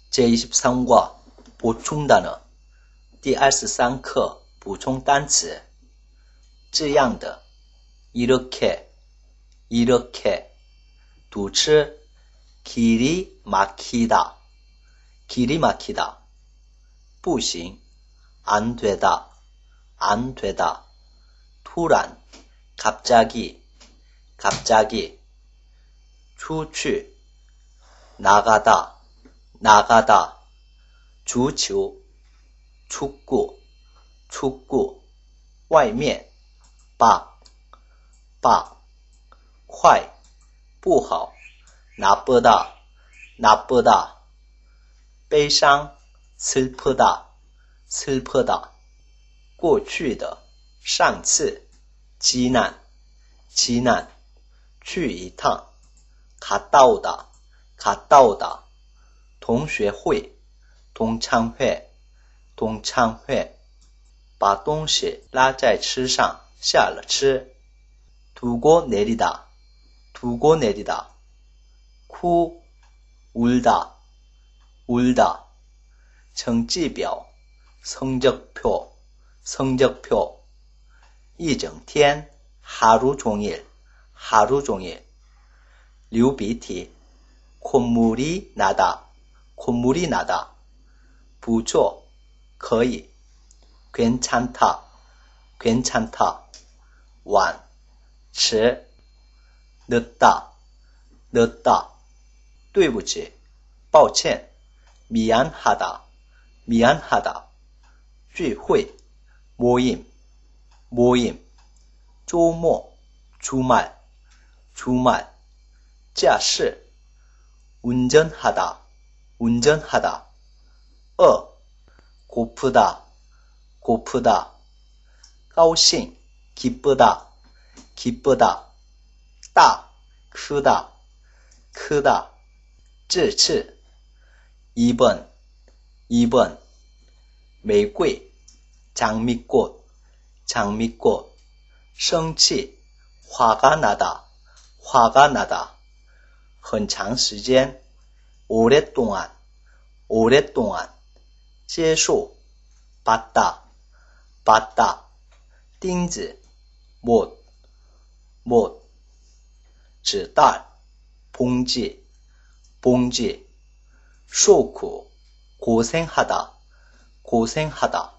제23과 보충단어 第23课补充单词这样的 이렇게 이렇게 두치 길이 막히다 길이 막히다 不行 안 되다 안 되다突然 갑자기 갑자기 出去 나가다 나가다 足球 축구 축구 外面 밖 밖 快 不好 나쁘다 나쁘다 悲伤 슬프다 슬프다 过去的上次 지난 지난 去一趟 갔다 오다 갔다 오다 同学会 동창회 동창회 把东西拉在车上下了车 두고 내리다 두고 내리다哭 울다 울다 成绩表 성적표 성적표 一整天 하루 종일 하루 종일 流鼻涕 콧물이 나다 콧물이 나다 不错 可以 괜찮다 괜찮다 晚迟 늦다 늦다 对不起抱歉 미안하다 미안하다 聚会 모임 모임 周末 주말 주말 驾驶 운전하다 운전하다 饿 고프다 고프다 高兴 기쁘다 기쁘다 大 크다 크다 这次 이번 이번 玫瑰 장미꽃 장미꽃 生气 화가 나다 화가 나다 很长时间 오랫동안 오랫동안 接受 받다 받다 钉子 못 못 纸袋 봉지 봉지 受苦 고생하다 고생하다